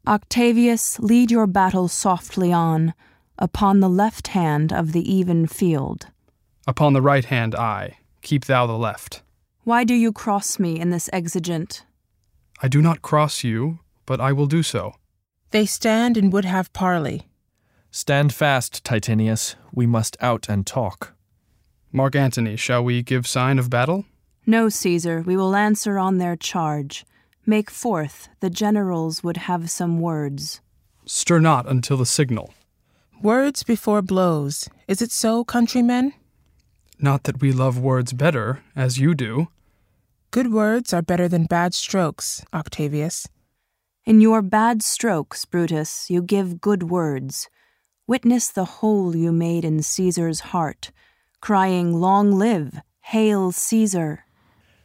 Octavius, lead your battle softly on, upon the left hand of the even field. Upon the right hand I, keep thou the left. Why do you cross me in this exigent? I do not cross you, but I will do so. They stand and would have parley. Stand fast, Titinius. We must out and talk. Mark Antony, shall we give sign of battle? No, Caesar, we will answer on their charge. Make forth, the generals would have some words. Stir not until the signal. Words before blows. Is it so, countrymen? Not that we love words better, as you do. Good words are better than bad strokes, Octavius. In your bad strokes, Brutus, you give good words. Witness the hole you made in Caesar's heart, crying, "Long live, hail Caesar!"